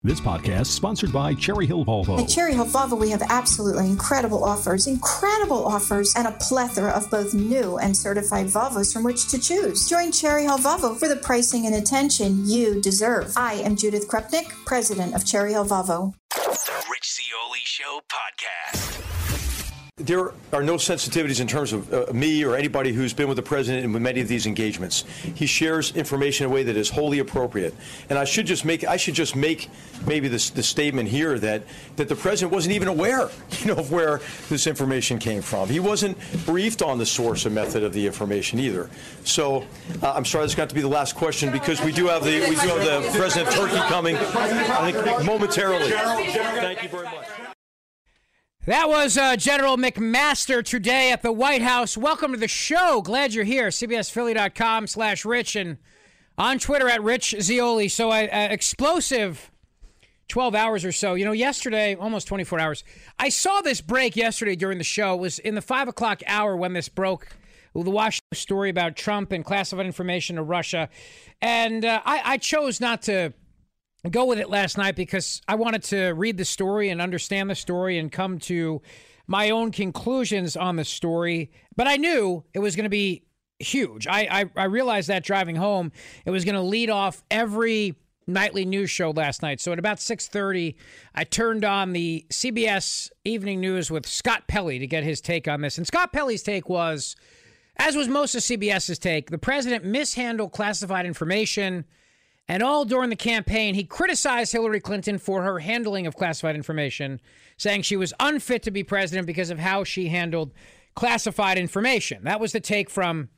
This podcast is sponsored by Cherry Hill Volvo. At Cherry Hill Volvo, we have absolutely incredible offers, and a plethora of both new and certified Volvos from which to choose. Join Cherry Hill Volvo for the pricing and attention you deserve. I am Judith Krupnik, president of Cherry Hill Volvo. The Rich Zeoli Show podcast. There are no sensitivities in terms of me or anybody who's been with the president in many of these engagements. He shares information in a way that is wholly appropriate. And I should just make maybe the statement here that the president wasn't even aware, of where this information came from. He wasn't briefed on the source and method of the information either. So I'm sorry, this got to be the last question because we do have the president of Turkey coming, I think, momentarily. Thank you very much. That was General McMaster today at the White House. Welcome to the show. Glad you're here. CBSPhilly.com/Rich and on Twitter at Rich Zeoli. So explosive 12 hours or so. Yesterday, almost 24 hours. I saw this break yesterday during the show. It was in the 5 o'clock hour when this broke. The Washington story about Trump and classified information to Russia. And I chose not to go with it last night because I wanted to read the story and understand the story and come to my own conclusions on the story. But I knew it was going to be huge. I realized that driving home, it was going to lead off every nightly news show last night. So at about 6:30, I turned on the CBS Evening News with Scott Pelley to get his take on this. And Scott Pelley's take was, as was most of CBS's take, the president mishandled classified information. And all during the campaign, he criticized Hillary Clinton for her handling of classified information, saying she was unfit to be president because of how she handled classified information. That was the take from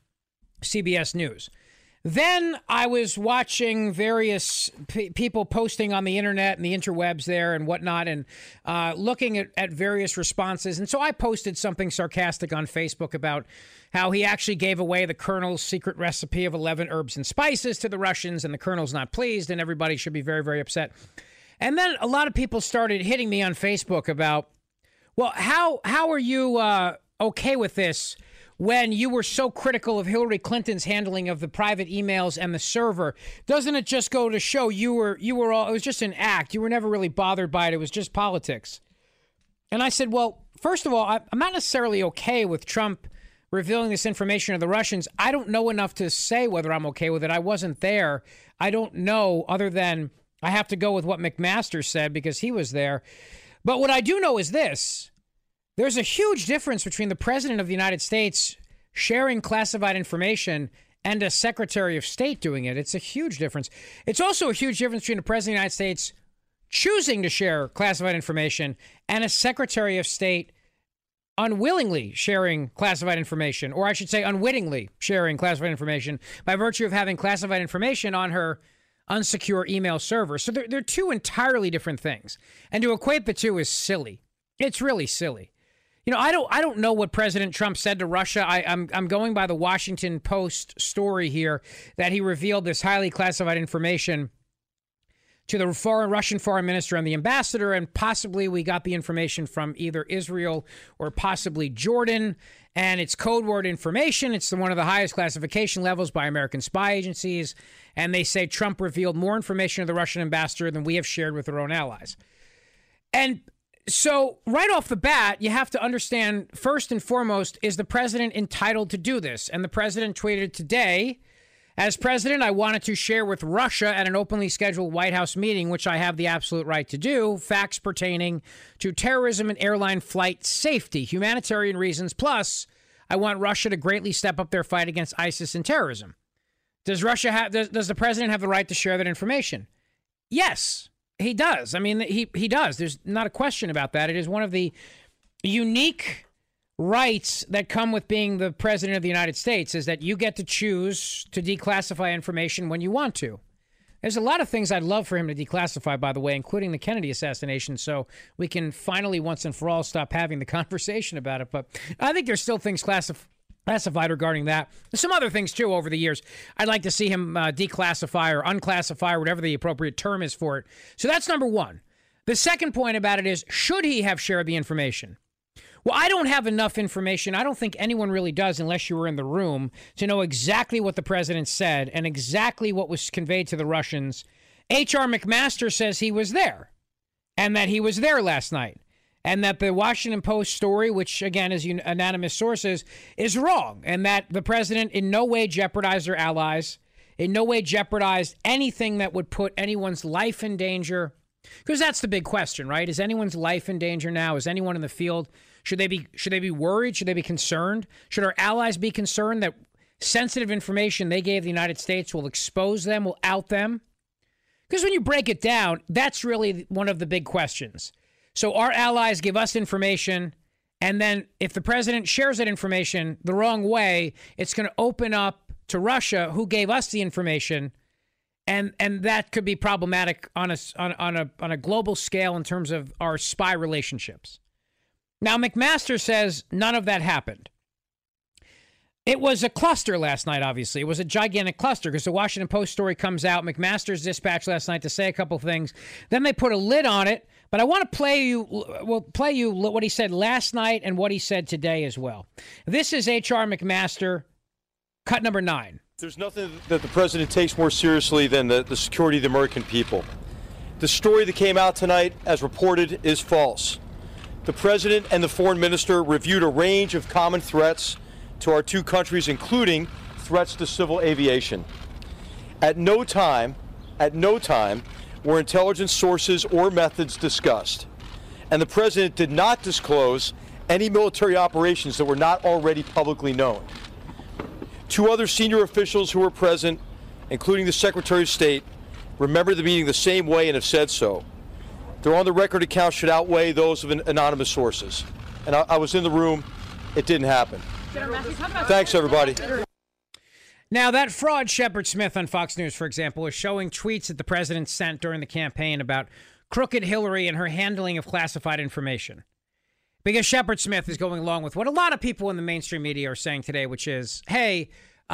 CBS News. Then I was watching various people posting on the internet and the interwebs there and whatnot and looking at various responses. And so I posted something sarcastic on Facebook about how he actually gave away the Colonel's secret recipe of 11 herbs and spices to the Russians, and the Colonel's not pleased, and everybody should be very, very upset. And then a lot of people started hitting me on Facebook about, well, how are you okay with this when you were so critical of Hillary Clinton's handling of the private emails and the server? Doesn't it just go to show you were all, it was just an act. You were never really bothered by it. It was just politics. And I said, well, first of all, I'm not necessarily okay with Trump revealing this information to the Russians. I don't know enough to say whether I'm okay with it. I wasn't there. I don't know, other than I have to go with what McMaster said because he was there. But what I do know is this. There's a huge difference between the president of the United States sharing classified information and a secretary of state doing it. It's a huge difference. It's also a huge difference between the president of the United States choosing to share classified information and a secretary of state unwillingly sharing classified information, or I should say unwittingly sharing classified information by virtue of having classified information on her unsecure email server. So they're two entirely different things. And to equate the two is silly. It's really silly. I don't know what President Trump said to Russia. I'm going by the Washington Post story here that he revealed this highly classified information to the Russian foreign minister and the ambassador, and possibly we got the information from either Israel or possibly Jordan, and it's code word information. It's one of the highest classification levels by American spy agencies, and they say Trump revealed more information to the Russian ambassador than we have shared with our own allies. And so right off the bat, you have to understand, first and foremost, is the president entitled to do this? And the president tweeted today, as president, I wanted to share with Russia at an openly scheduled White House meeting, which I have the absolute right to do, facts pertaining to terrorism and airline flight safety, humanitarian reasons. Plus, I want Russia to greatly step up their fight against ISIS and terrorism. Does the president have the right to share that information? Yes, he does. I mean, he does. There's not a question about that. It is one of the unique rights that come with being the president of the United States, is that you get to choose to declassify information when you want to. There's a lot of things I'd love for him to declassify, by the way, including the Kennedy assassination, so we can finally once and for all stop having the conversation about it. But I think there's still things classified regarding that. There's some other things, too, over the years. I'd like to see him declassify or unclassify or whatever the appropriate term is for it. So that's number one. The second point about it is, should he have shared the information? Well, I don't have enough information. I don't think anyone really does, unless you were in the room, to know exactly what the president said and exactly what was conveyed to the Russians H.R. McMaster says he was there and that he was there last night and that the Washington Post story, which, again, is anonymous sources, is wrong and that the president in no way jeopardized their allies, in no way jeopardized anything that would put anyone's life in danger. Because that's the big question, right? Is anyone's life in danger now? Is anyone in the field? Should they be worried? Should they be concerned? Should our allies be concerned that sensitive information they gave the United States will expose them, will out them? Because when you break it down, that's really one of the big questions. So our allies give us information, and then if the president shares that information the wrong way, it's going to open up to Russia, who gave us the information, and that could be problematic on a global scale in terms of our spy relationships. Now, McMaster says none of that happened. It was a cluster last night, obviously. It was a gigantic cluster because the Washington Post story comes out. McMaster's dispatched last night to say a couple things. Then they put a lid on it. But I want to play you what he said last night and what he said today as well. This is H.R. McMaster, cut number 9. There's nothing that the president takes more seriously than the security of the American people. The story that came out tonight, as reported, is false. The president and the foreign minister reviewed a range of common threats to our two countries, including threats to civil aviation. At no time were intelligence sources or methods discussed. And the president did not disclose any military operations that were not already publicly known. Two other senior officials who were present, including the Secretary of State, remember the meeting the same way and have said so. Their on-the-record accounts should outweigh those of anonymous sources. And I was in the room. It didn't happen. Thanks, everybody. Now, that fraud Shepard Smith on Fox News, for example, is showing tweets that the president sent during the campaign about crooked Hillary and her handling of classified information. Because Shepard Smith is going along with what a lot of people in the mainstream media are saying today, which is, hey,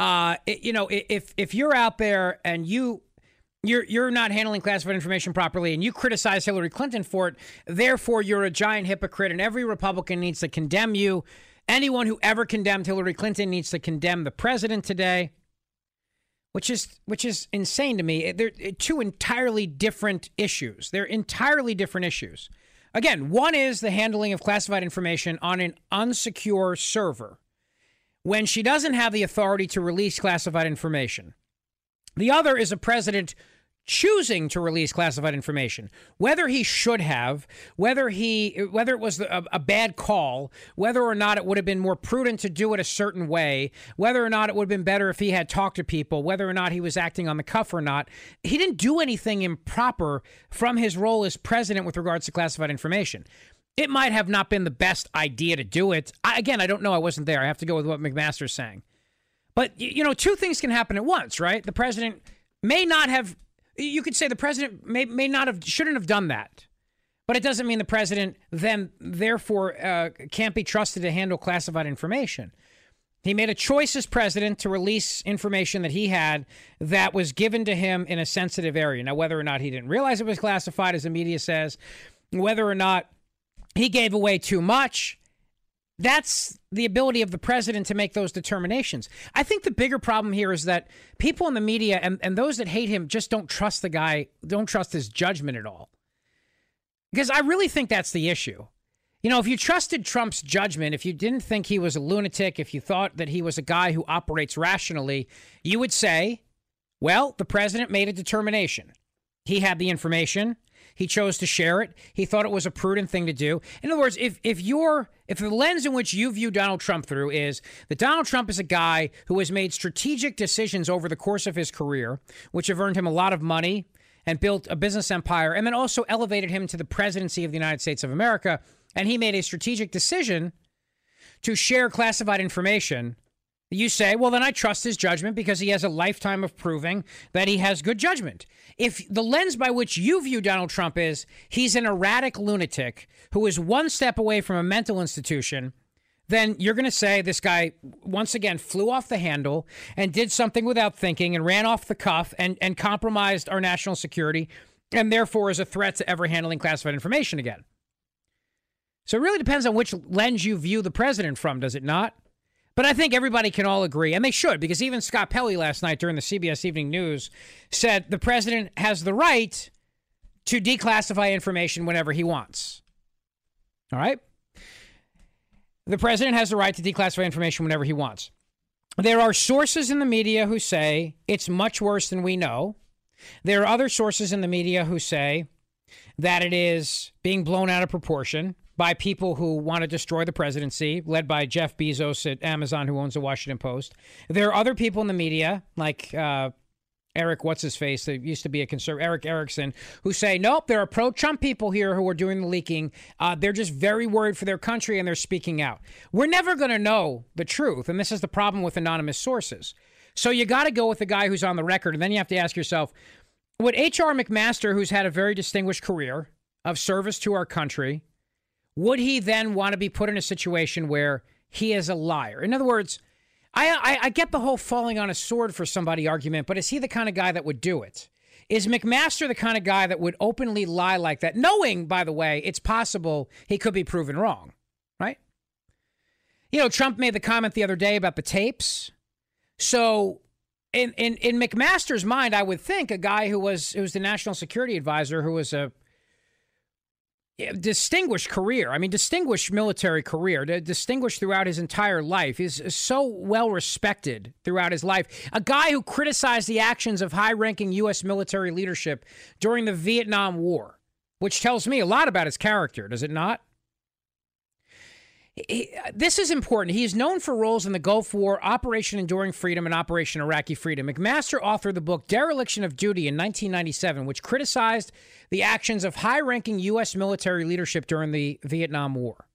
if you're out there and you're not handling classified information properly and you criticize Hillary Clinton for it, therefore you're a giant hypocrite and every Republican needs to condemn you. Anyone who ever condemned Hillary Clinton needs to condemn the president today, which is insane to me. They're two entirely different issues. They're entirely different issues. Again, one is the handling of classified information on an unsecure server when she doesn't have the authority to release classified information. The other is a president choosing to release classified information, whether he should have, whether it was a bad call, whether or not it would have been more prudent to do it a certain way, whether or not it would have been better if he had talked to people, whether or not he was acting on the cuff or not. He didn't do anything improper from his role as president with regards to classified information. It might have not been the best idea to do it. I don't know. I wasn't there. I have to go with what McMaster's saying. But, two things can happen at once, right? The president may not have... You could say the president shouldn't have done that, but it doesn't mean the president then therefore can't be trusted to handle classified information. He made a choice as president to release information that he had that was given to him in a sensitive area. Now, whether or not he didn't realize it was classified, as the media says, whether or not he gave away too much, that's the ability of the president to make those determinations. I think the bigger problem here is that people in the media and those that hate him just don't trust the guy, don't trust his judgment at all. Because I really think that's the issue. If you trusted Trump's judgment, if you didn't think he was a lunatic, if you thought that he was a guy who operates rationally, you would say, well, the president made a determination. He had the information. He chose to share it. He thought it was a prudent thing to do. In other words, if the lens in which you view Donald Trump through is that Donald Trump is a guy who has made strategic decisions over the course of his career, which have earned him a lot of money and built a business empire, and then also elevated him to the presidency of the United States of America, and he made a strategic decision to share classified information, you say, well, then I trust his judgment because he has a lifetime of proving that he has good judgment. If the lens by which you view Donald Trump is he's an erratic lunatic who is one step away from a mental institution, then you're going to say this guy, once again, flew off the handle and did something without thinking and ran off the cuff and compromised our national security and therefore is a threat to ever handling classified information again. So it really depends on which lens you view the president from, does it not? But I think everybody can all agree, and they should, because even Scott Pelley last night during the CBS Evening News said the president has the right to declassify information whenever he wants. All right? The president has the right to declassify information whenever he wants. There are sources in the media who say it's much worse than we know. There are other sources in the media who say that it is being blown out of proportion by people who want to destroy the presidency, led by Jeff Bezos at Amazon, who owns the Washington Post. There are other people in the media, like Eric, what's-his-face, that used to be a conservative, Eric Erickson, who say, nope, there are pro-Trump people here who are doing the leaking. They're just very worried for their country, and they're speaking out. We're never going to know the truth, and this is the problem with anonymous sources. So you got to go with the guy who's on the record, and then you have to ask yourself, would H.R. McMaster, who's had a very distinguished career of service to our country, would he then want to be put in a situation where he is a liar? In other words, I get the whole falling on a sword for somebody argument, but is he the kind of guy that would do it? Is McMaster the kind of guy that would openly lie like that, knowing, by the way, it's possible he could be proven wrong, right? You know, Trump made the comment the other day about the tapes. So in McMaster's mind, I would think a guy who was the national security advisor, who was a distinguished career. I mean, distinguished military career, distinguished throughout his entire life. He's so well respected throughout his life. A guy who criticized the actions of high-ranking U.S. military leadership during the Vietnam War, which tells me a lot about his character, does it not? This is important. He is known for roles in the Gulf War, Operation Enduring Freedom, and Operation Iraqi Freedom. McMaster authored the book Dereliction of Duty in 1997, which criticized the actions of high-ranking U.S. military leadership during the Vietnam War.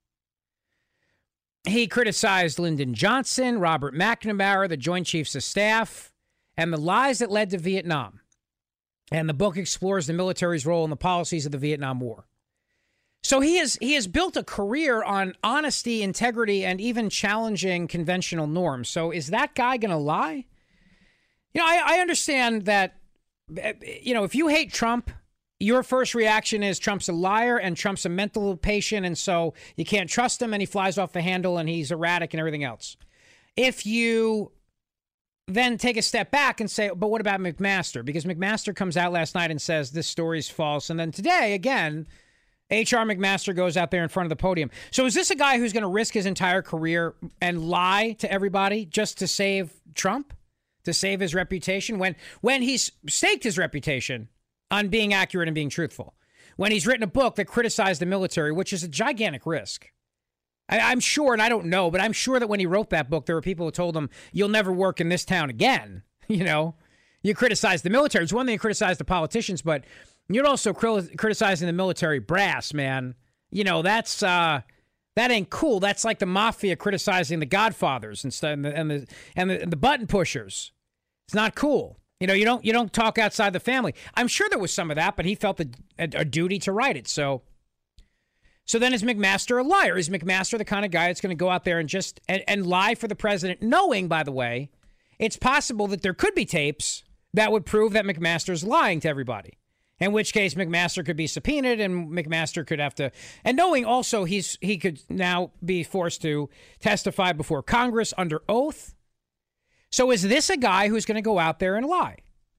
He criticized Lyndon Johnson, Robert McNamara, the Joint Chiefs of Staff, and the lies that led to Vietnam. And the book explores the military's role in the policies of the Vietnam War. So he has built a career on honesty, integrity, and even challenging conventional norms. So is that guy going to lie? You know, I understand that, you know, if you hate Trump, your first reaction is Trump's a liar and Trump's a mental patient, and so you can't trust him, and he flies off the handle, and he's erratic and everything else. If you then take a step back and say, but what about McMaster? Because McMaster comes out last night and says this story's false, and then today, again, H.R. McMaster goes out there in front of the podium. So is this a guy who's going to risk his entire career and lie to everybody just to save Trump, to save his reputation, when he's staked his reputation on being accurate and being truthful, when he's written a book that criticized the military, which is a gigantic risk? I'm sure, and I don't know, but I'm sure that when he wrote that book, there were people who told him, you'll never work in this town again. You know, you criticize the military. It's one thing to criticize the politicians, but you're also criticizing the military brass, man. You know, that ain't cool. That's like the mafia criticizing the Godfathers and stuff, and the button pushers. It's not cool. You know, you don't talk outside the family. I'm sure there was some of that, but he felt a duty to write it. So then is McMaster a liar? Is McMaster the kind of guy that's going to go out there and just and lie for the president, knowing, by the way, it's possible that there could be tapes that would prove that McMaster's lying to everybody? In which case, McMaster could be subpoenaed, and McMaster could have to, and knowing also he could now be forced to testify before Congress under oath. So is this a guy who's going to go out there and lie?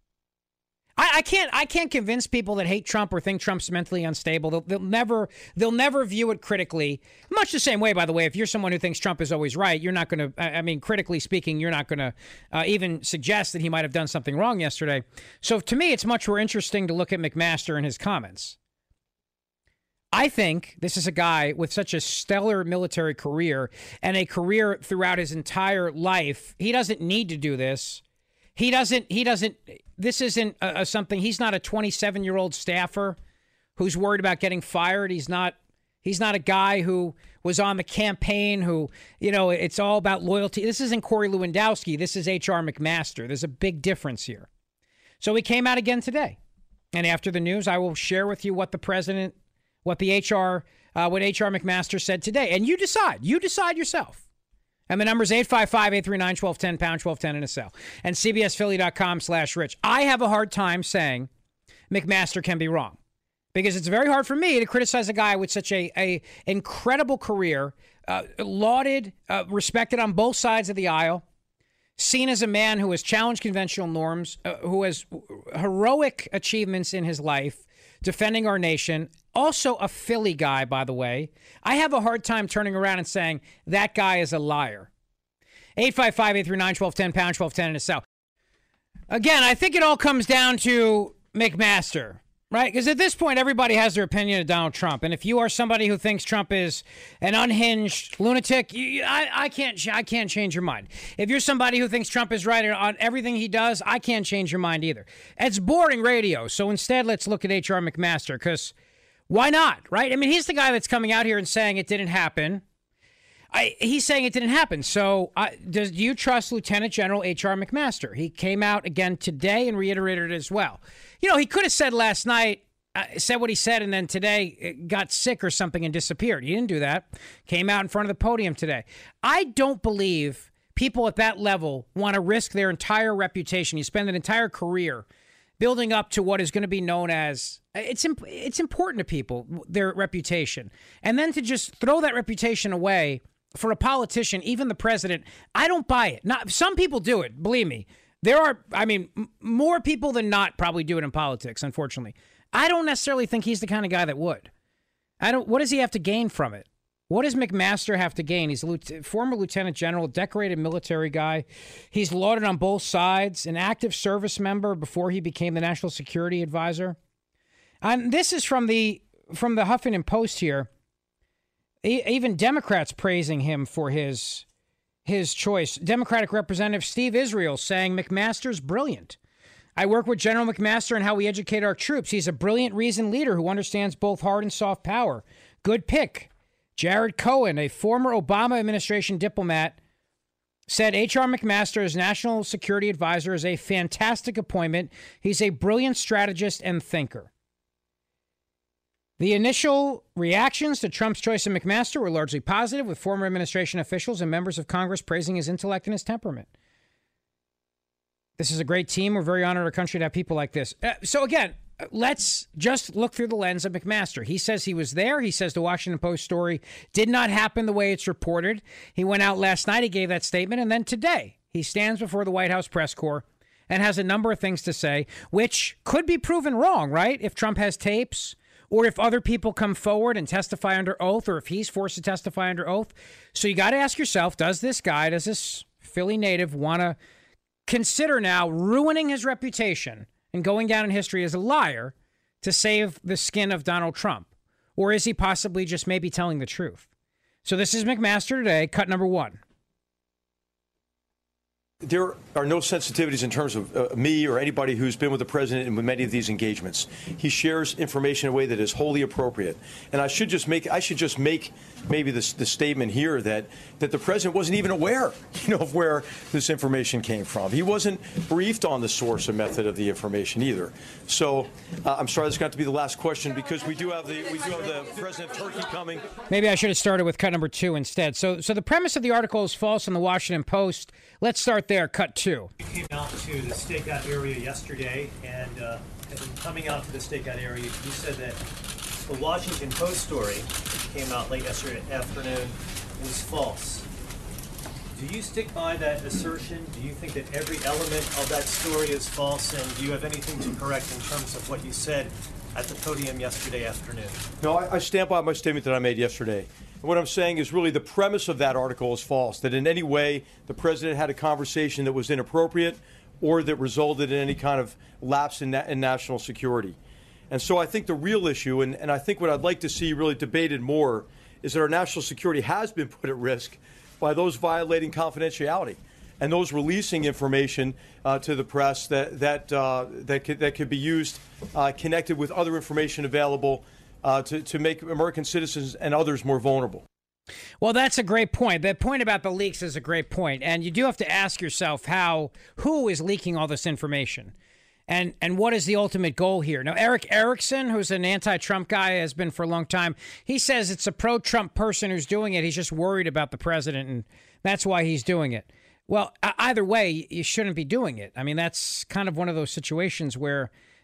I can't convince people that hate Trump or think Trump's mentally unstable. They'll never view it critically. Much the same way, by the way, if you're someone who thinks Trump is always right, you're not going to, I mean, critically speaking, you're not going to even suggest that he might have done something wrong yesterday. So to me, it's much more interesting to look at McMaster and his comments. I think this is a guy with such a stellar military career and a career throughout his entire life. He doesn't need to do this. He doesn't, this isn't something, he's not a 27-year-old staffer who's worried about getting fired. He's not a guy who was on the campaign who, you know, it's all about loyalty. This isn't Corey Lewandowski. This is H.R. McMaster. There's a big difference here. So he came out again today. And after the news, I will share with you what H.R. McMaster said today. And you decide yourself. And the number is 855-839-1210, pound 1210 in a cell. And CBSPhilly.com/Rich. I have a hard time saying McMaster can be wrong because it's very hard for me to criticize a guy with such a incredible career, lauded, respected on both sides of the aisle, seen as a man who has challenged conventional norms, who has heroic achievements in his life, defending our nation. Also a Philly guy, by the way. I have a hard time turning around and saying that guy is a liar. 855-839-1210, pound 1210 in the cell. Again, I think it all comes down to McMaster, right? Because at this point, everybody has their opinion of Donald Trump. And if you are somebody who thinks Trump is an unhinged lunatic, I can't change your mind. If you're somebody who thinks Trump is right on everything he does, I can't change your mind either. It's boring radio. So instead, let's look at H.R. McMaster, because why not, right? I mean, he's the guy that's coming out here and saying it didn't happen. He's saying it didn't happen. So do you trust Lieutenant General H.R. McMaster? He came out again today and reiterated it as well. You know, he could have said last night, said what he said, and then today got sick or something and disappeared. He didn't do that. Came out in front of the podium today. I don't believe people at that level want to risk their entire reputation. You spend an entire career building up to what is going to be known as, it's important to people, their reputation. And then to just throw that reputation away for a politician, even the president, I don't buy it. Not, some people do it, believe me. There are, more people than not probably do it in politics, unfortunately. I don't necessarily think he's the kind of guy that would. What does he have to gain from it? What does McMaster have to gain? He's a former lieutenant general, decorated military guy. He's lauded on both sides, an active service member before he became the national security advisor. And this is from the Huffington Post here. Even Democrats praising him for his choice. Democratic Representative Steve Israel saying McMaster's brilliant. I work with General McMaster on how we educate our troops. He's a brilliant, reasoned leader who understands both hard and soft power. Good pick. Jared Cohen, a former Obama administration diplomat, said H.R. McMaster as National Security Advisor is a fantastic appointment. He's a brilliant strategist and thinker. The initial reactions to Trump's choice of McMaster were largely positive, with former administration officials and members of Congress praising his intellect and his temperament. This is a great team. We're very honored our country to have people like this. So again, let's just look through the lens of McMaster. He says he was there. He says the Washington Post story did not happen the way it's reported. He went out last night. He gave that statement. And then today, he stands before the White House press corps and has a number of things to say, which could be proven wrong, right? If Trump has tapes, or if other people come forward and testify under oath, or if he's forced to testify under oath. So you got to ask yourself, does this Philly native want to consider now ruining his reputation and going down in history as a liar to save the skin of Donald Trump? Or is he possibly just maybe telling the truth? So this is McMaster today, cut number one. There are no sensitivities in terms of me or anybody who's been with the president in many of these engagements. He shares information in a way that is wholly appropriate. And I should just make maybe the statement here that the president wasn't even aware, of where this information came from. He wasn't briefed on the source and method of the information either. So I'm sorry, this got to be the last question because we do have the president of Turkey coming. Maybe I should have started with cut number two instead. So the premise of the article is false in the Washington Post. Let's start there. Cut two. You came out to the stakeout area yesterday, and coming out to the stakeout area, you said that the Washington Post story that came out late yesterday afternoon was false. Do you stick by that assertion? Do you think that every element of that story is false? And do you have anything to correct in terms of what you said at the podium yesterday afternoon? No, I stand by my statement that I made yesterday. What I'm saying is really the premise of that article is false, that in any way the president had a conversation that was inappropriate or that resulted in any kind of lapse in national security. And so I think the real issue, and I think what I'd like to see really debated more, is that our national security has been put at risk by those violating confidentiality and those releasing information to the press that could be used connected with other information available to make American citizens and others more vulnerable. Well, that's a great point. That point about the leaks is a great point. And you do have to ask yourself who is leaking all this information and what is the ultimate goal here? Now, Eric Erickson, who's an anti-Trump guy, has been for a long time. He says it's a pro-Trump person who's doing it. He's just worried about the president, and that's why he's doing it. Well, either way, you shouldn't be doing it. I mean, that's kind of one of those situations where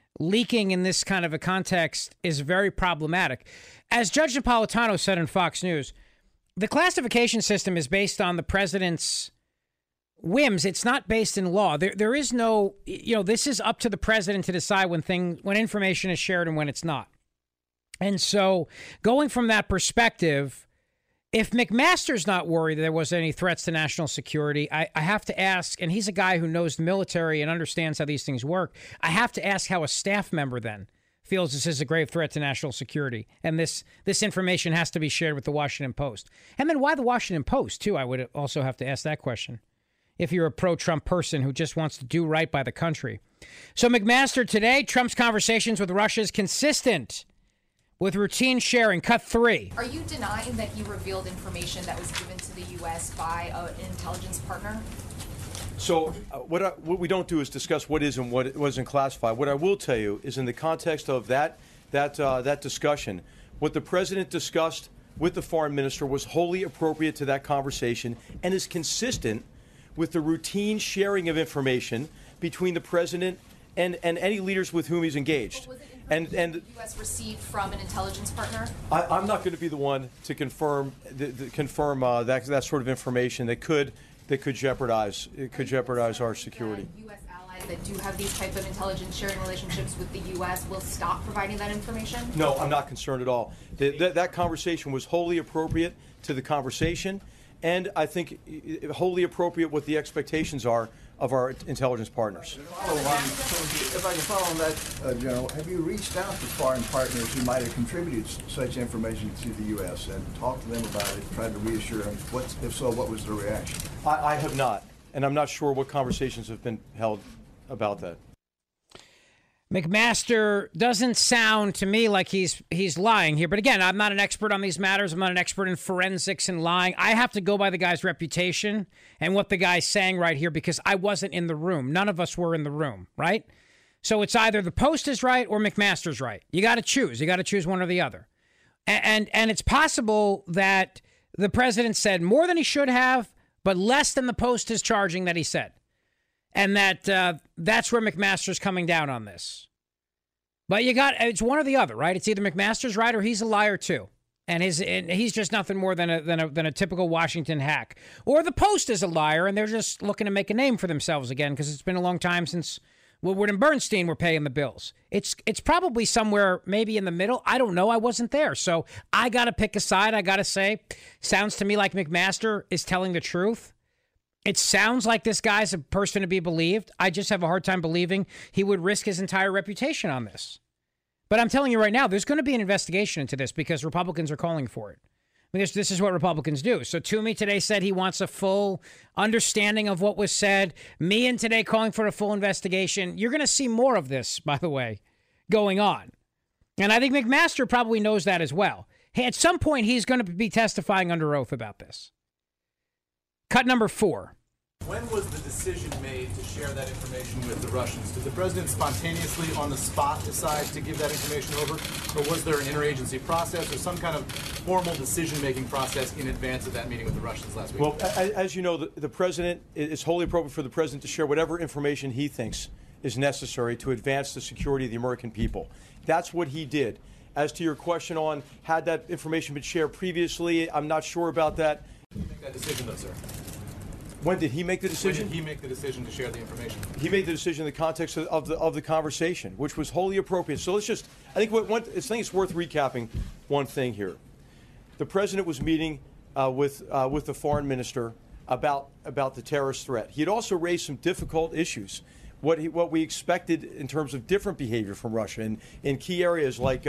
leaking in this kind of a context is very problematic. As Judge Napolitano said on Fox News, the classification system is based on the president's whims. It's not based in law. There is no, this is up to the president to decide when information is shared and when it's not. And so going from that perspective, if McMaster's not worried that there was any threats to national security, I have to ask, and he's a guy who knows the military and understands how these things work, I have to ask how a staff member then feels this is a grave threat to national security, and this information has to be shared with the Washington Post. And then why the Washington Post, too? I would also have to ask that question, if you're a pro-Trump person who just wants to do right by the country. So McMaster today, Trump's conversations with Russia is consistent with routine sharing. Cut 3. Are you denying that he revealed information that was given to the U.S. by an intelligence partner? So what we don't do is discuss what is and what wasn't classified. What I will tell you is in the context of that discussion, what the president discussed with the foreign minister was wholly appropriate to that conversation and is consistent with the routine sharing of information between the president and any leaders with whom he's engaged. Was it information the U.S. received from an intelligence partner? I'm not going to be the one to confirm that sort of information that could jeopardize our security. U.S. allies that do have these type of intelligence sharing relationships with the U.S. will stop providing that information? No, I'm not concerned at all. That conversation was wholly appropriate to the conversation, and I think wholly appropriate what the expectations are of our intelligence partners. If I can follow on that, General, have you reached out to foreign partners who might have contributed such information to the U.S. and talked to them about it, tried to reassure them? If so, what was their reaction? I have not, and I'm not sure what conversations have been held about that. McMaster doesn't sound to me like he's lying here. But again, I'm not an expert on these matters. I'm not an expert in forensics and lying. I have to go by the guy's reputation and what the guy's saying right here because I wasn't in the room. None of us were in the room, right? So it's either the Post is right or McMaster's right. You got to choose. You got to choose one or the other. And it's possible that the president said more than he should have, but less than the Post is charging that he said. And that's where McMaster's coming down on this. But it's one or the other, right? It's either McMaster's right or he's a liar too. And he's just nothing more than a typical Washington hack. Or the Post is a liar and they're just looking to make a name for themselves again because it's been a long time since Woodward and Bernstein were paying the bills. It's probably somewhere maybe in the middle. I don't know. I wasn't there. So I got to pick a side. I got to say, sounds to me like McMaster is telling the truth. It sounds like this guy's a person to be believed. I just have a hard time believing he would risk his entire reputation on this. But I'm telling you right now, there's going to be an investigation into this because Republicans are calling for it. Because this is what Republicans do. So Toomey today said he wants a full understanding of what was said. Meehan today calling for a full investigation. You're going to see more of this, by the way, going on. And I think McMaster probably knows that as well. Hey, at some point, he's going to be testifying under oath about this. Cut number 4. When was the decision made to share that information with the Russians? Did the president spontaneously on the spot decide to give that information over? Or was there an interagency process or some kind of formal decision-making process in advance of that meeting with the Russians last week? Well, as you know, the president, it's wholly appropriate for the president to share whatever information he thinks is necessary to advance the security of the American people. That's what he did. As to your question on had that information been shared previously, I'm not sure about that. Did you make that decision, though, sir? When did he make the decision? When did he make the decision to share the information? He made the decision in the context of the conversation, which was wholly appropriate. So let's just, I think it's worth recapping one thing here. The president was meeting with the foreign minister about the terrorist threat. He had also raised some difficult issues. What we expected in terms of different behavior from Russia in key areas like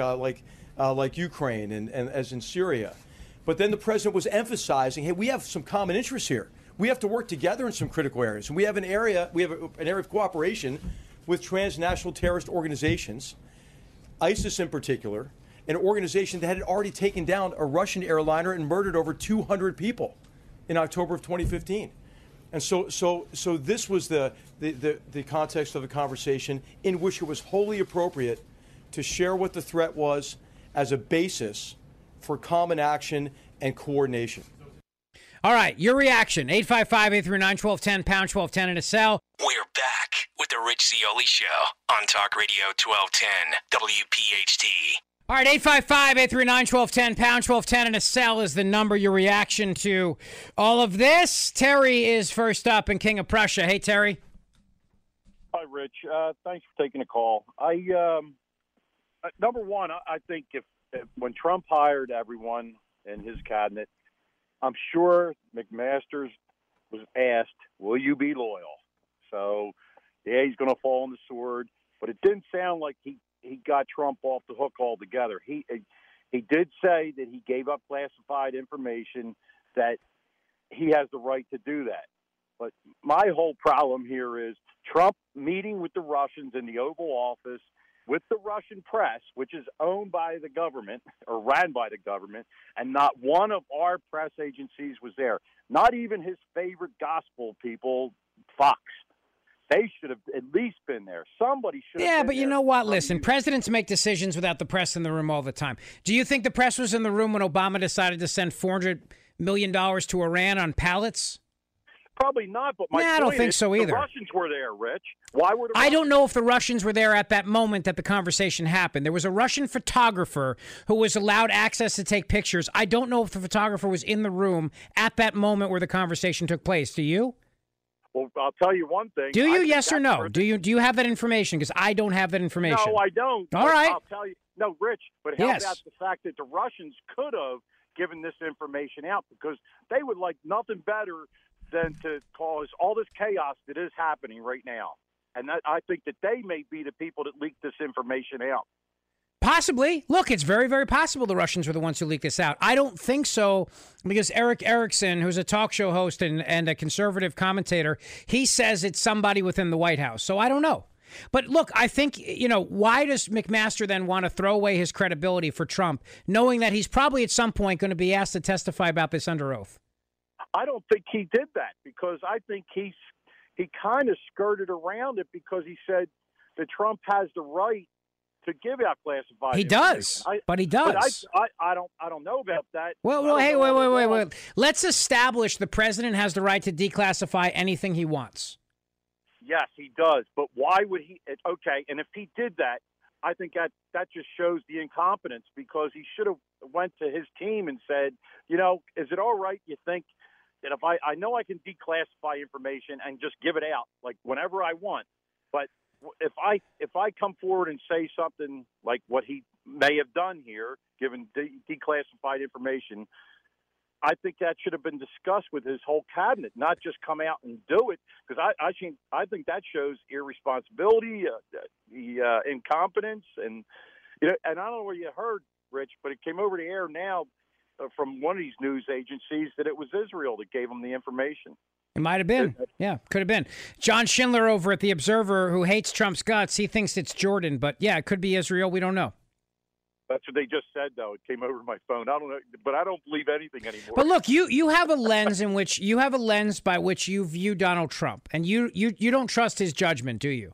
Ukraine and as in Syria. But then the president was emphasizing, hey, we have some common interests here. We have to work together in some critical areas. And we have an area of cooperation with transnational terrorist organizations, ISIS in particular, an organization that had already taken down a Russian airliner and murdered over 200 people in October of 2015. And so this was the context of the conversation in which it was wholly appropriate to share what the threat was as a basis for common action and coordination. All right, your reaction, 855-839-1210, pound 1210 in a cell. We're back with the The Rich Zeoli Show on Talk Radio 1210 WPHT. All right, 855-839-1210, pound 1210 in a cell is the number. Your reaction to all of this. Terry is first up in King of Prussia. Hey, Terry. Hi, Rich. Thanks for taking the call. Number one, I think if when Trump hired everyone in his cabinet, I'm sure McMaster's was asked, will you be loyal? So, yeah, he's going to fall on the sword. But it didn't sound like he got Trump off the hook altogether. He did say that he gave up classified information, that he has the right to do that. But my whole problem here is Trump meeting with the Russians in the Oval Office with the Russian press, which is owned by the government or ran by the government, and not one of our press agencies was there. Not even his favorite gospel people, Fox. They should have at least been there. Somebody should have been there. Yeah, but you know what? Listen, presidents make decisions without the press in the room all the time. Do you think the press was in the room when Obama decided to send $400 million to Iran on pallets? Probably not, but my I don't point think is so either. The Russians were there, Rich. Why were the I don't know if the Russians were there at that moment that the conversation happened. There was a Russian photographer who was allowed access to take pictures. I don't know if the photographer was in the room at that moment where the conversation took place. Do you? Well, I'll tell you one thing. Do you? Yes or no? Do you have that information? Because I don't have that information. No, I don't. All right. I'll tell you. No, Rich, but how Yes. about the fact that the Russians could have given this information out, because they would like nothing better than to cause all this chaos that is happening right now. And I think that they may be the people that leaked this information out. Possibly. Look, it's very, very possible the Russians were the ones who leaked this out. I don't think so, because Eric Erickson, who's a talk show host and a conservative commentator, he says it's somebody within the White House. So I don't know. But look, I think, why does McMaster then want to throw away his credibility for Trump, knowing that he's probably at some point going to be asked to testify about this under oath? I don't think he did that, because I think he kind of skirted around it, because he said that Trump has the right to give out classified He does, but he does. But I don't know about that. Well, hey, wait. Let's establish the president has the right to declassify anything he wants. Yes, he does. But why would he? Okay, and if he did that, I think that just shows the incompetence, because he should have went to his team and said, is it all right, you think, that if I know I can declassify information and just give it out like whenever I want, but if I come forward and say something like what he may have done here, given declassified information, I think that should have been discussed with his whole cabinet, not just come out and do it, because I think that shows irresponsibility, the incompetence, and and I don't know where you heard, Rich, but it came over the air now from one of these news agencies that it was Israel that gave him the information. It might have been. Yeah, could have been. John Schindler over at The Observer, who hates Trump's guts, he thinks it's Jordan. But, yeah, it could be Israel. We don't know. That's what they just said, though. It came over to my phone. I don't know, but I don't believe anything anymore. But look, you have a lens by which you view Donald Trump, and you don't trust his judgment, do you?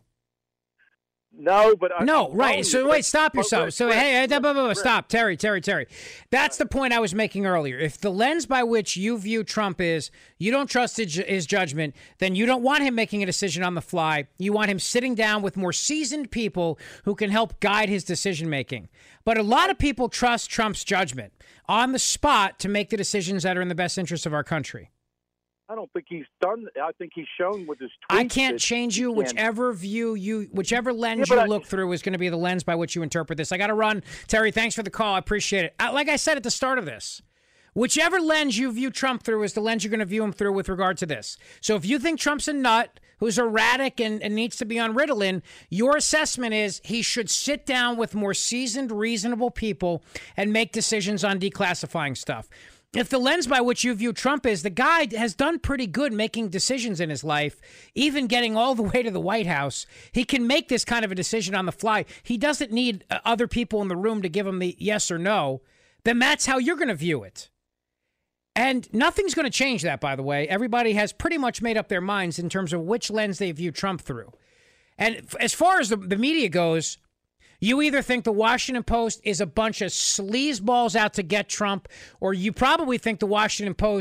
No, but no, right. So wait, stop yourself. So hey, stop, Terry. That's the point I was making earlier. If the lens by which you view Trump is you don't trust his judgment, then you don't want him making a decision on the fly. You want him sitting down with more seasoned people who can help guide his decision making. But a lot of people trust Trump's judgment on the spot to make the decisions that are in the best interest of our country. I don't think he's done. I think he's shown with his tweets. I can't change you. Whichever lens you look through is going to be the lens by which you interpret this. I got to run. Terry, thanks for the call. I appreciate it. Like I said at the start of this, whichever lens you view Trump through is the lens you're going to view him through with regard to this. So if you think Trump's a nut who's erratic and needs to be on Ritalin, your assessment is he should sit down with more seasoned, reasonable people and make decisions on declassifying stuff. If the lens by which you view Trump is the guy has done pretty good making decisions in his life, even getting all the way to the White House, he can make this kind of a decision on the fly. He doesn't need other people in the room to give him the yes or no. Then that's how you're going to view it. And nothing's going to change that, by the way. Everybody has pretty much made up their minds in terms of which lens they view Trump through. And as far as the media goes, you either think the Washington Post is a bunch of sleazeballs out to get Trump, or you probably think the Washington Post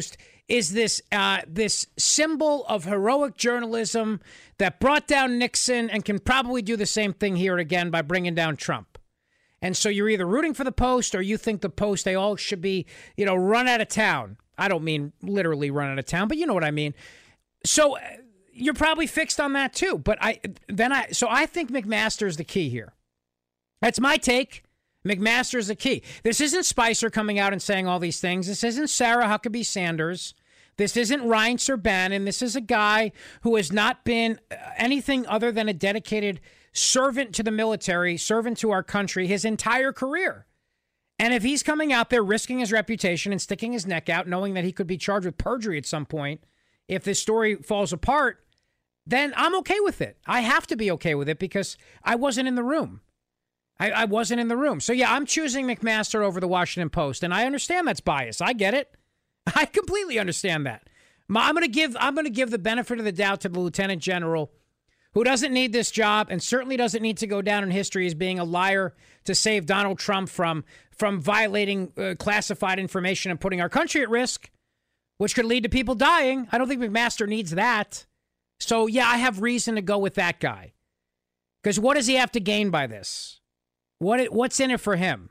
is this this symbol of heroic journalism that brought down Nixon and can probably do the same thing here again by bringing down Trump. And so you're either rooting for the Post or you think the Post, they all should be, run out of town. I don't mean literally run out of town, but you know what I mean. So you're probably fixed on that too. But I think McMaster is the key here. That's my take. McMaster is the key. This isn't Spicer coming out and saying all these things. This isn't Sarah Huckabee Sanders. This isn't Ryan Serbannon. This is a guy who has not been anything other than a dedicated servant to the military, servant to our country his entire career. And if he's coming out there risking his reputation and sticking his neck out, knowing that he could be charged with perjury at some point, if this story falls apart, then I'm okay with it. I have to be okay with it because I wasn't in the room. I wasn't in the room. So, yeah, I'm choosing McMaster over the Washington Post, and I understand that's bias. I get it. I completely understand that. I'm going to give the benefit of the doubt to the lieutenant general who doesn't need this job and certainly doesn't need to go down in history as being a liar to save Donald Trump from violating classified information and putting our country at risk, which could lead to people dying. I don't think McMaster needs that. So, yeah, I have reason to go with that guy. Because what does he have to gain by this? What's in it for him?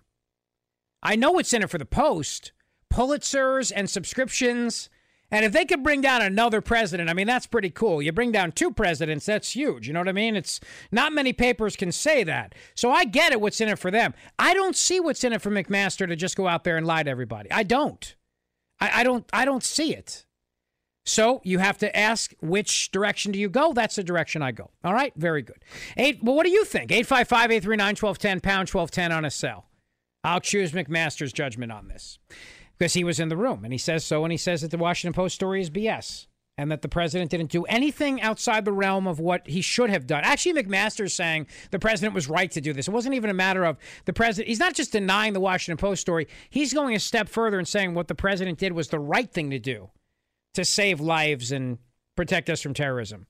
I know what's in it for the Post. Pulitzers and subscriptions. And if they could bring down another president, I mean, that's pretty cool. You bring down two presidents, that's huge. You know what I mean? It's not many papers can say that. So I get it, what's in it for them. I don't see what's in it for McMaster to just go out there and lie to everybody. I don't. I don't see it. So you have to ask, which direction do you go? That's the direction I go. All right? Very good. Well, what do you think? 855-839-1210, pound 1210 on a cell. I'll choose McMaster's judgment on this because he was in the room, and he says so, and he says that the Washington Post story is BS and that the president didn't do anything outside the realm of what he should have done. Actually, McMaster's saying the president was right to do this. It wasn't even a matter of the president. He's not just denying the Washington Post story. He's going a step further and saying what the president did was the right thing to do to save lives and protect us from terrorism.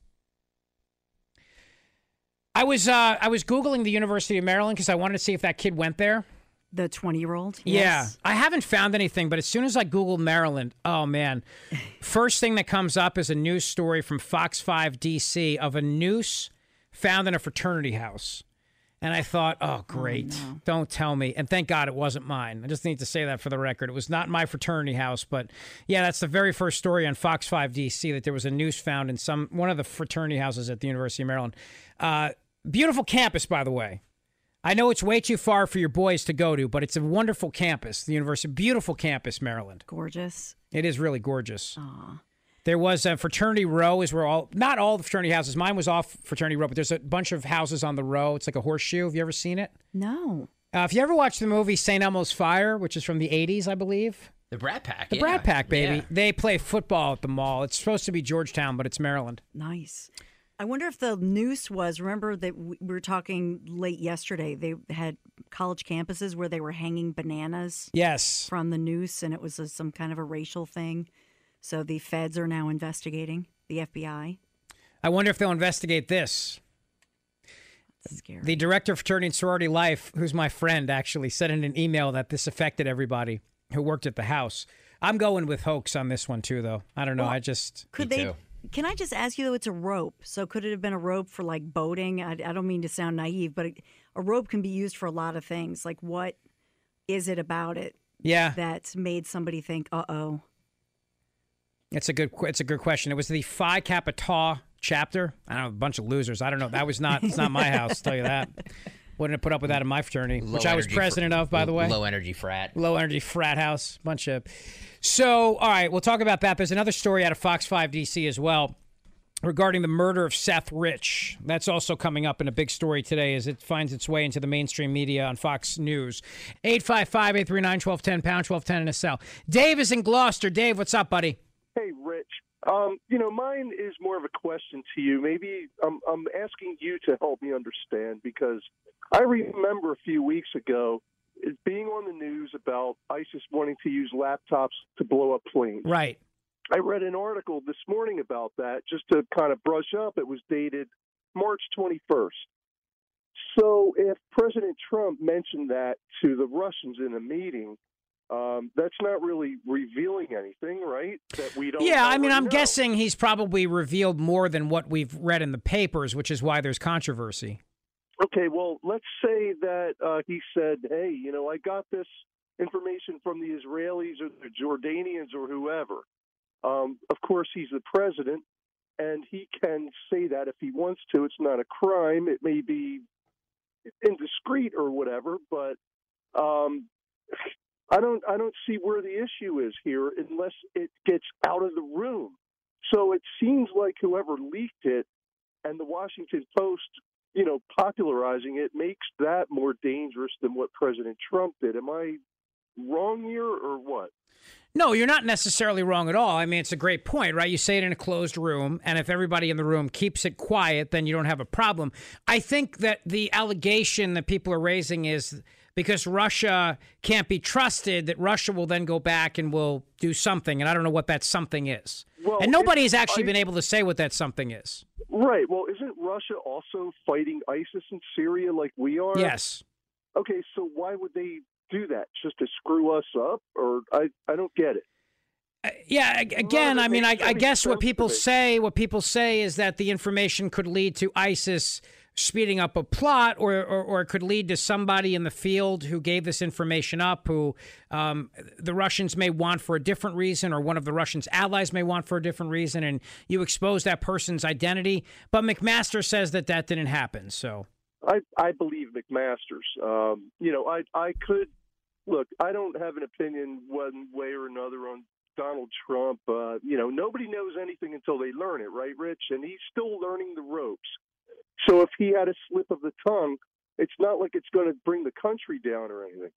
I was Googling the University of Maryland because I wanted to see if that kid went there. The 20-year-old? Yeah. Yes. I haven't found anything, but as soon as I Googled Maryland, oh, man. First thing that comes up is a news story from Fox 5 DC of a noose found in a fraternity house. And I thought, oh, great. Oh, no. Don't tell me. And thank God it wasn't mine. I just need to say that for the record. It was not my fraternity house. But, yeah, that's the very first story on Fox 5 DC, that there was a noose found in one of the fraternity houses at the University of Maryland. Beautiful campus, by the way. I know it's way too far for your boys to go to, but it's a wonderful campus, the university. Beautiful campus, Maryland. Gorgeous. It is really gorgeous. Aww. There was a fraternity row, not all the fraternity houses. Mine was off fraternity row, but there's a bunch of houses on the row. It's like a horseshoe. Have you ever seen it? No. If you ever watched the movie St. Elmo's Fire, which is from the 80s, I believe. The Brat Pack. The Brat Pack, baby. Yeah. They play football at the mall. It's supposed to be Georgetown, but it's Maryland. Nice. I wonder if the noose was, remember that we were talking late yesterday, they had college campuses where they were hanging bananas. Yes. From the noose, and it was some kind of a racial thing. So the feds are now investigating, the FBI. I wonder if they'll investigate this. That's scary. The director of Fraternity and Sorority Life, who's my friend, actually said in an email that this affected everybody who worked at the house. I'm going with hoax on this one, too, though. I don't know. Well, Can I just ask you, though, it's a rope. So could it have been a rope for, like, boating? I don't mean to sound naive, but a rope can be used for a lot of things. Like, what is it about it that made somebody think, uh-oh? It's a good question. It was the Phi Kappa Tau chapter. I don't know, a bunch of losers. I don't know. It's not my house, I'll tell you that. Wouldn't have put up with that in my fraternity, which I was president of, by the way. Low energy frat. Low energy frat house. Bunch of. So, all right, we'll talk about that. There's another story out of Fox 5 DC as well regarding the murder of Seth Rich. That's also coming up in a big story today as it finds its way into the mainstream media on Fox News. 855-839-1210, pound 1210 in a cell. Dave is in Gloucester. Dave, what's up, buddy? Hey, Rich. Mine is more of a question to you. Maybe I'm asking you to help me understand, because I remember a few weeks ago it being on the news about ISIS wanting to use laptops to blow up planes. Right. I read an article this morning about that just to kind of brush up. It was dated March 21st. So if President Trump mentioned that to the Russians in a meeting, That's not really revealing anything, right? That we don't. Yeah, I mean, I'm know. guessing he's probably revealed more than what we've read in the papers, which is why there's controversy. Okay, well, let's say that he said, hey, I got this information from the Israelis or the Jordanians or whoever. Of course, he's the president, and he can say that if he wants to. It's not a crime. It may be indiscreet or whatever, but I don't see where the issue is here unless it gets out of the room. So it seems like whoever leaked it and the Washington Post, popularizing it makes that more dangerous than what President Trump did. Am I wrong here or what? No, you're not necessarily wrong at all. I mean, it's a great point, right? You say it in a closed room, and if everybody in the room keeps it quiet, then you don't have a problem. I think that the allegation that people are raising is because Russia can't be trusted, that Russia will then go back and will do something, and I don't know what that something is. Well, and nobody has actually been able to say what that something is. Right. Well, isn't Russia also fighting ISIS in Syria like we are? Yes. Okay, so why would they do that? Just to screw us up? Or I don't get it. Yeah, again, I mean, I guess what people say is that the information could lead to ISIS speeding up a plot, or it could lead to somebody in the field who gave this information up, who the Russians may want for a different reason, or one of the Russians' allies may want for a different reason, and you expose that person's identity. But McMaster says that didn't happen, so... I believe McMaster's. I could look. I don't have an opinion one way or another on Donald Trump. Nobody knows anything until they learn it, right, Rich? And he's still learning the ropes. So if he had a slip of the tongue, it's not like it's going to bring the country down or anything.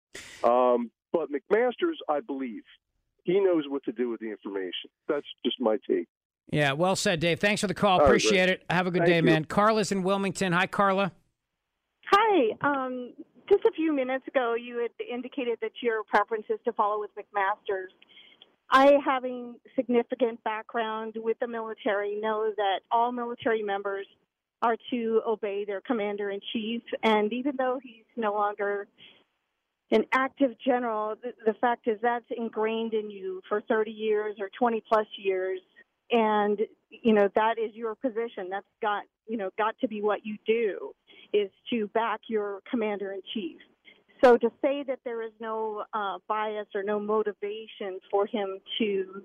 But McMaster's, I believe, he knows what to do with the information. That's just my take. Yeah, well said, Dave. Thanks for the call. Appreciate it. Have a good day, man. Carla's in Wilmington. Hi, Carla. Hi. Just a few minutes ago, you had indicated that your preference is to follow with McMaster's. I, having significant background with the military, know that all military members are to obey their commander-in-chief. And even though he's no longer an active general, the fact is that's ingrained in you for 30 years or 20-plus years. And, that is your position. That's got to be what you do, is to back your commander-in-chief. So to say that there is no bias or no motivation for him to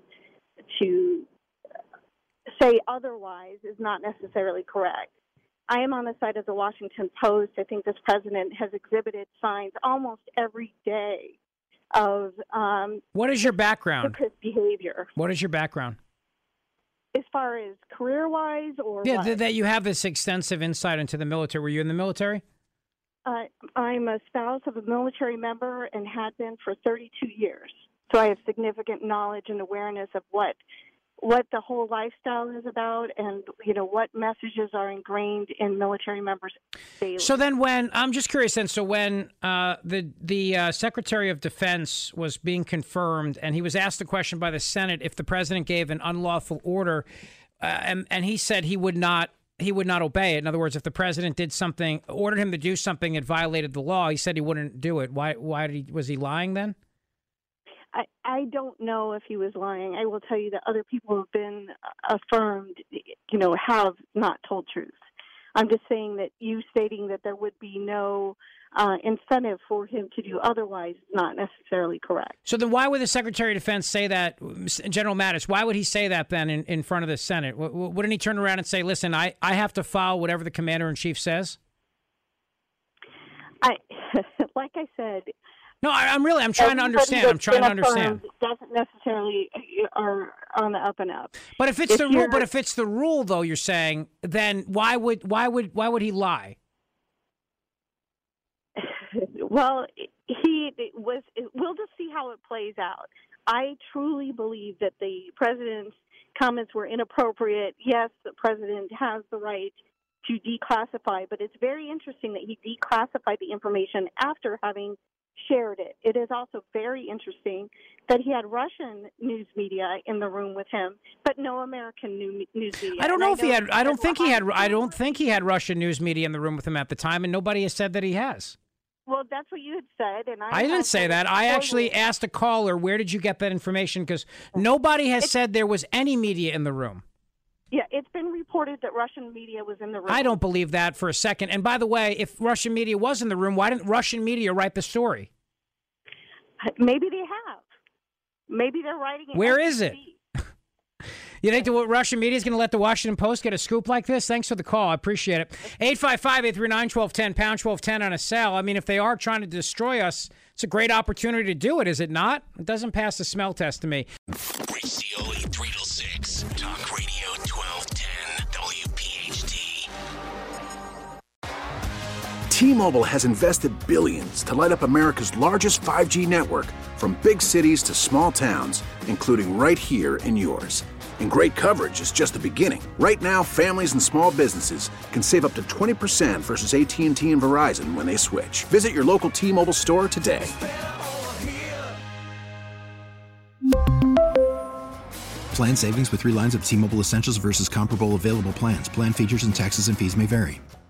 say otherwise is not necessarily correct. I am on the side of the Washington Post. I think this president has exhibited signs almost every day of what is your background? Behavior. What is your background? As far as career-wise or yeah, what? That you have this extensive insight into the military. Were you in the military? I'm a spouse of a military member and had been for 32 years. So I have significant knowledge and awareness of what the whole lifestyle is about and, what messages are ingrained in military members daily. So then I'm just curious then, so when the Secretary of Defense was being confirmed and he was asked the question by the Senate if the president gave an unlawful order and he said he would not obey it. In other words, if the president ordered him to do something that violated the law, he said he wouldn't do it. Why was he lying then? I don't know if he was lying. I will tell you that other people who have been affirmed, have not told truth. I'm just saying that you stating that there would be no incentive for him to do otherwise is not necessarily correct. So then why would the Secretary of Defense say that, General Mattis, why would he say that then in front of the Senate? Wouldn't he turn around and say, listen, I have to follow whatever the Commander-in-Chief says? Like I said... No, I'm trying to understand. I'm trying to understand. Doesn't necessarily are on the up and up. But if it's the rule, if it's the rule, though, you're saying, then why would he lie? Well, we'll just see how it plays out. I truly believe that the president's comments were inappropriate. Yes, the president has the right to declassify, but it's very interesting that he declassified the information after having shared it. It is also very interesting that he had Russian news media in the room with him, but no American news media. I don't know if he had. I don't think he had Russian news media in the room with him at the time, and nobody has said that he has. Well, that's what you had said, and I didn't say that. I actually asked a caller, where did you get that information? Because nobody has said there was any media in the room. Yeah, it's been reported that Russian media was in the room. I don't believe that for a second. And by the way, if Russian media was in the room, why didn't Russian media write the story? Maybe they have. Maybe they're writing it. Where is it? You think the Russian media is going to let the Washington Post get a scoop like this? Thanks for the call. I appreciate it. 855-839-1210, pound 1210 on a cell. I mean, if they are trying to destroy us, it's a great opportunity to do it, is it not? It doesn't pass the smell test to me. Rich Zeoli, 3 till 6. Talk Radio 1210. WPHT. T-Mobile has invested billions to light up America's largest 5G network, from big cities to small towns, including right here in yours. And great coverage is just the beginning. Right now, families and small businesses can save up to 20% versus AT&T and Verizon when they switch. Visit your local T-Mobile store today. Plan savings with 3 lines of T-Mobile Essentials versus comparable available plans. Plan features and taxes and fees may vary.